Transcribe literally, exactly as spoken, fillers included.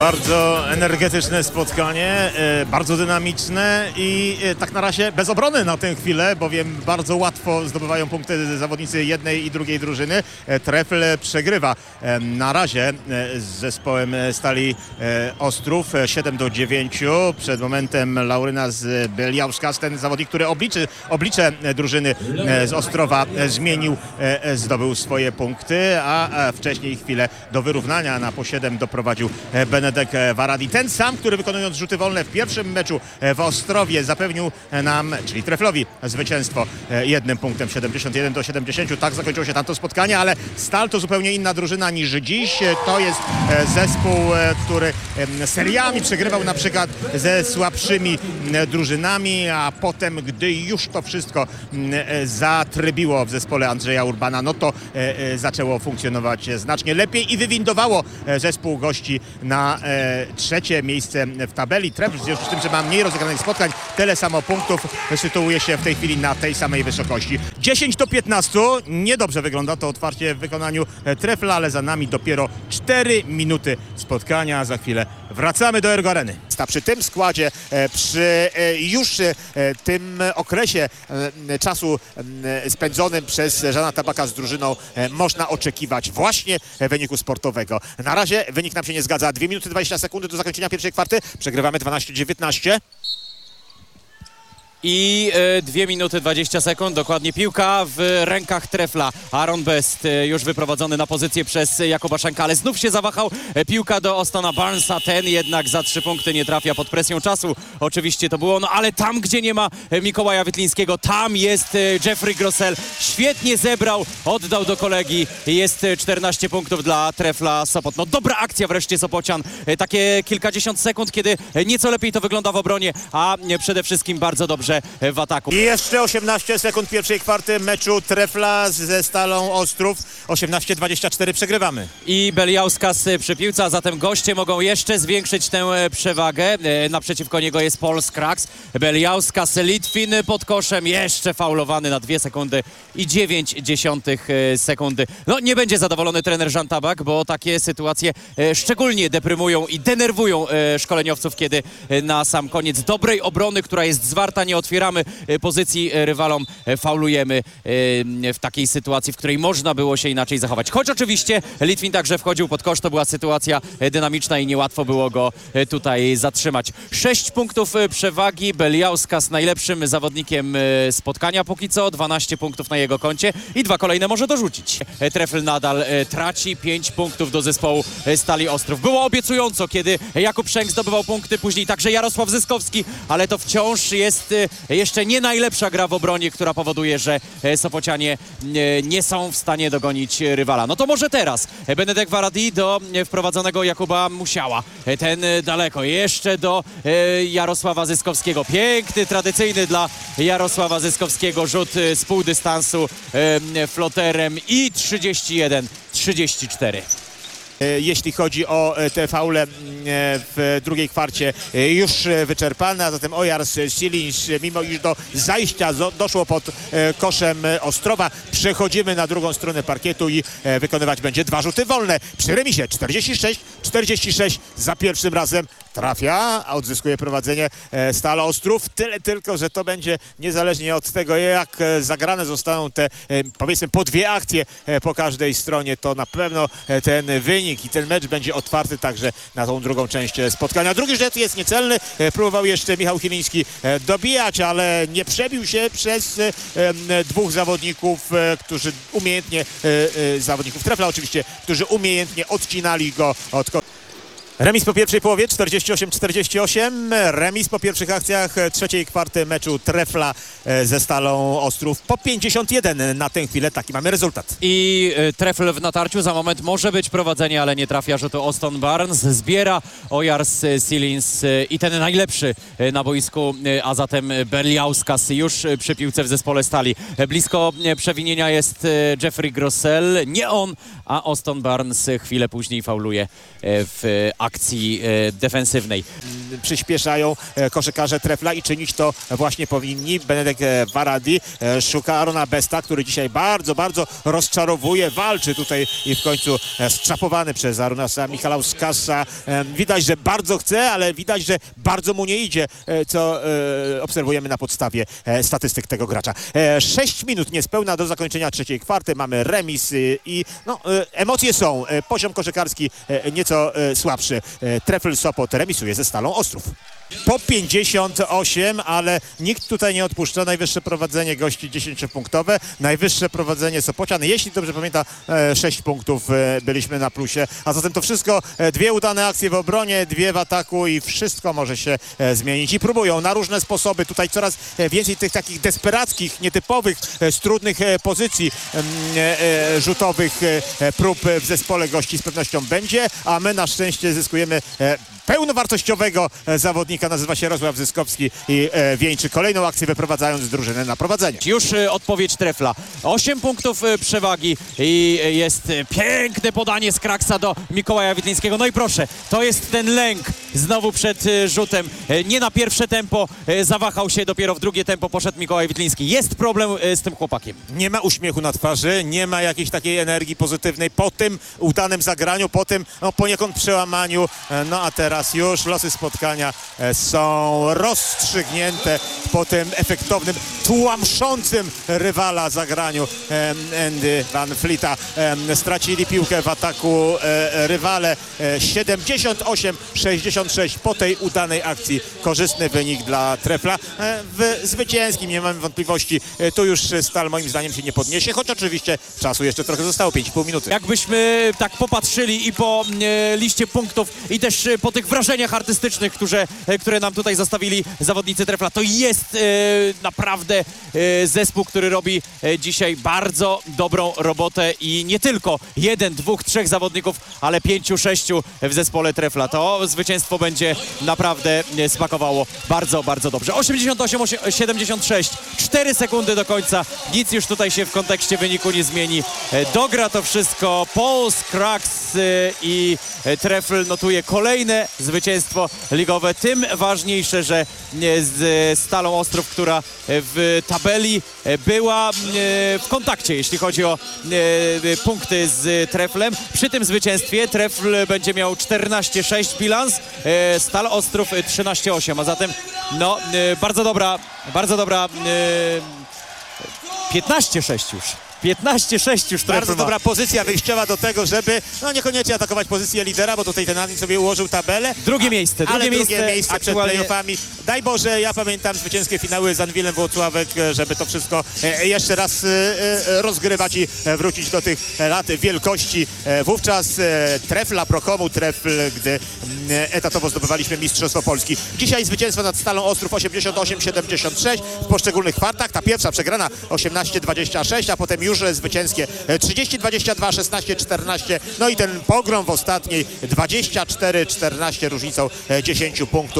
Bardzo energetyczne spotkanie, bardzo dynamiczne i tak na razie bez obrony na tę chwilę, bowiem bardzo łatwo zdobywają punkty zawodnicy jednej i drugiej drużyny. Trefl przegrywa na razie z zespołem Stali Ostrów siedem do dziewięciu. Przed momentem Lauryna z Beliauskas, ten zawodnik, który obliczy, oblicze drużyny z Ostrowa zmienił, zdobył swoje punkty, a wcześniej chwilę do wyrównania na po siedem doprowadził Benedek Varadi. Ten sam, który wykonując rzuty wolne w pierwszym meczu w Ostrowie zapewnił nam, czyli Treflowi, zwycięstwo jednym punktem siedemdziesiąt jeden do siedemdziesięciu. Tak zakończyło się tamto spotkanie, ale Stal to zupełnie inna drużyna niż dziś. To jest zespół, który seriami przegrywał na przykład ze słabszymi drużynami, a potem, gdy już to wszystko zatrybiło w zespole Andrzeja Urbana, no to zaczęło funkcjonować znacznie lepiej i wywindowało zespół gości na e, trzecie miejsce w tabeli. Trefl, w związku z tym, że ma mniej rozegranych spotkań, tyle samo punktów, sytuuje się w tej chwili na tej samej wysokości. dziesięć do piętnastu. Niedobrze wygląda to otwarcie w wykonaniu Trefla, ale za nami dopiero cztery minuty spotkania. Za chwilę wracamy do Ergo Areny. Przy tym składzie, przy już tym okresie czasu spędzonym przez Żana Tabaka z drużyną można oczekiwać właśnie wyniku sportowego. Na razie wynik nam się nie zgadza. dwie minuty dwadzieścia sekund do zakończenia pierwszej kwarty. Przegrywamy dwanaście dziewiętnaście. I e, dwie minuty dwadzieścia sekund, dokładnie piłka w rękach Trefla. Aaron Best e, już wyprowadzony na pozycję przez Jakuba Szenka, ale znów się zawahał. E, piłka do Ostona Barnesa, ten jednak za trzy punkty nie trafia pod presją czasu. Oczywiście to było, no ale tam, gdzie nie ma e, Mikołaja Wytlińskiego, tam jest e, Jeffrey Grossell. Świetnie zebrał, oddał do kolegi. Jest e, czternaście punktów dla Trefla Sopot. No dobra akcja wreszcie Sopocian. E, takie kilkadziesiąt sekund, kiedy e, nieco lepiej to wygląda w obronie, a e, przede wszystkim bardzo dobrze w ataku. I jeszcze osiemnaście sekund pierwszej kwarty meczu Trefla ze Stalą Ostrów. osiemnaście dwadzieścia cztery przegrywamy. I Beliauskas przy piłce, a zatem goście mogą jeszcze zwiększyć tę przewagę. Naprzeciwko niego jest Paul Skraks. Beliauskas, Litwin pod koszem, jeszcze faulowany na dwie sekundy i dziewięć dziesiątych sekundy. No nie będzie zadowolony trener Żan Tabak, bo takie sytuacje szczególnie deprymują i denerwują szkoleniowców, kiedy na sam koniec dobrej obrony, która jest zwarta, nie otwieramy pozycji rywalom, faulujemy w takiej sytuacji, w której można było się inaczej zachować. Choć oczywiście Litwin także wchodził pod kosz, to była sytuacja dynamiczna i niełatwo było go tutaj zatrzymać. Sześć punktów przewagi, Beliauskas najlepszym zawodnikiem spotkania póki co, dwanaście punktów na jego koncie i dwa kolejne może dorzucić. Trefl nadal traci pięć punktów do zespołu Stali Ostrów. Było obiecująco, kiedy Jakub Szenk zdobywał punkty, później także Jarosław Zyskowski, ale to wciąż jest jeszcze nie najlepsza gra w obronie, która powoduje, że Sopocianie nie są w stanie dogonić rywala. No to może teraz Benedek Varadi do wprowadzonego Jakuba Musiała. Ten daleko, jeszcze do Jarosława Zyskowskiego. Piękny, tradycyjny dla Jarosława Zyskowskiego rzut z pół dystansu floterem i trzydzieści jeden trzydzieści cztery. Jeśli chodzi o te faule w drugiej kwarcie już wyczerpane, a zatem Ojars Silins, mimo iż do zajścia doszło pod koszem Ostrowa, przechodzimy na drugą stronę parkietu i wykonywać będzie dwa rzuty wolne. Przy remisie czterdzieści sześć czterdzieści sześć za pierwszym razem trafia, a odzyskuje prowadzenie Stala Ostrów. Tyle tylko, że to będzie niezależnie od tego, jak zagrane zostaną te, powiedzmy, po dwie akcje po każdej stronie, to na pewno ten wynik i ten mecz będzie otwarty także na tą drugą część spotkania. Drugi rzut jest niecelny. Próbował jeszcze Michał Chyliński dobijać, ale nie przebił się przez dwóch zawodników, którzy umiejętnie, zawodników Trefla oczywiście, którzy umiejętnie odcinali go od... Remis po pierwszej połowie czterdzieści osiem czterdzieści osiem. Remis po pierwszych akcjach trzeciej kwarty meczu Trefla ze Stalą Ostrów po pięćdziesiąt jeden na tę chwilę. Taki mamy rezultat. I y, Trefl w natarciu. Za moment może być prowadzenie, ale nie trafia rzutu Austin Barnes. Zbiera Ojars Silins y, i ten najlepszy y, na boisku, y, a zatem Beliauskas już y, przy piłce w zespole Stali. Y, blisko y, przewinienia jest y, Jeffrey Grossell. Nie on, a Austin Barnes chwilę później fauluje y, w akcji. akcji e, defensywnej. Przyspieszają e, koszykarze Trefla i czynić to właśnie powinni. Benedek e, Varadi e, szuka Arona Besta, który dzisiaj bardzo, bardzo rozczarowuje, walczy tutaj i w końcu e, strzapowany przez Arunasa Michalauskasa. E, widać, że bardzo chce, ale widać, że bardzo mu nie idzie, e, co e, obserwujemy na podstawie e, statystyk tego gracza. E, sześć minut niespełna do zakończenia trzeciej kwarty. Mamy remis e, i no, e, emocje są. E, poziom koszykarski e, nieco e, słabszy. E, Trefl Sopot remisuje ze Stalą Ostrów. Po pięćdziesiąt osiem, ale nikt tutaj nie odpuszcza. Najwyższe prowadzenie gości dziesięciopunktowe, najwyższe prowadzenie Sopocian. Jeśli dobrze pamiętam, sześć punktów byliśmy na plusie. A zatem to wszystko, dwie udane akcje w obronie, dwie w ataku i wszystko może się zmienić. I próbują na różne sposoby. Tutaj coraz więcej tych takich desperackich, nietypowych, z trudnych pozycji rzutowych prób w zespole gości z pewnością będzie, a my na szczęście zyskujemy pełnowartościowego zawodnika, nazywa się Jarosław Zyskowski i e, wieńczy kolejną akcję, wyprowadzając drużynę na prowadzenie. Już e, odpowiedź Trefla. osiem punktów e, przewagi i e, jest e, piękne podanie z Kraksa do Mikołaja Witlińskiego. No i proszę, to jest ten lęk znowu przed e, rzutem. E, nie na pierwsze tempo, e, zawahał się, dopiero w drugie tempo poszedł Mikołaj Witliński. Jest problem e, z tym chłopakiem. Nie ma uśmiechu na twarzy, nie ma jakiejś takiej energii pozytywnej po tym udanym zagraniu, po tym no, poniekąd przełamaniu. E, no a teraz już losy spotkania e, są rozstrzygnięte po tym efektownym, tłamszącym rywala zagraniu e, Andy Van Vlieta. E, stracili piłkę w ataku e, rywale e, siedemdziesiąt osiem sześćdziesiąt sześć po tej udanej akcji. Korzystny wynik dla Trefla. E, w zwycięskim nie mamy wątpliwości. E, tu już Stal moim zdaniem się nie podniesie, choć oczywiście czasu jeszcze trochę zostało, pięć i pół minuty. Jakbyśmy tak popatrzyli i po e, liście punktów i też e, po tych wrażeniach artystycznych, które, e, które nam tutaj zostawili zawodnicy Trefla, to jest e, naprawdę e, zespół, który robi e, dzisiaj bardzo dobrą robotę i nie tylko jeden, dwóch, trzech zawodników, ale pięciu, sześciu w zespole Trefla. To zwycięstwo będzie naprawdę e, smakowało bardzo, bardzo dobrze. osiemdziesiąt osiem siedemdziesiąt sześć, cztery sekundy do końca. Nic już tutaj się w kontekście wyniku nie zmieni. E, dogra to wszystko. Pols, Kraks e, i e, Trefl notuje kolejne zwycięstwo ligowe. Tym ważniejsze, że e, z Stalą Ostrów, która w tabeli była w kontakcie, jeśli chodzi o punkty z Treflem. Przy tym zwycięstwie Trefl będzie miał czternaście sześć bilans, Stal Ostrów trzynaście osiem, a zatem no bardzo dobra, bardzo dobra piętnaście sześć już. piętnaście sześć już Trefl Bardzo ma. dobra pozycja wyjściowa do tego, żeby no niekoniecznie atakować pozycję lidera, bo tutaj ten Adin sobie ułożył tabelę. Drugie miejsce, drugie ale miejsce, drugie miejsce przed aktualnie... playoffami. Daj Boże, ja pamiętam zwycięskie finały z Anwilem Włocławek, żeby to wszystko e, jeszcze raz e, rozgrywać i wrócić do tych lat wielkości. E, wówczas e, Trefla, Prokomu Trefl, gdy e, etatowo zdobywaliśmy Mistrzostwo Polski. Dzisiaj zwycięstwo nad Stalą Ostrów osiemdziesiąt osiem siedemdziesiąt sześć w poszczególnych kwartach. Ta pierwsza przegrana osiemnaście dwadzieścia sześć, a potem już zwycięskie trzydzieści dwadzieścia dwa, szesnaście czternaście. No i ten pogrom w ostatniej dwadzieścia cztery czternaście różnicą dziesięć punktów.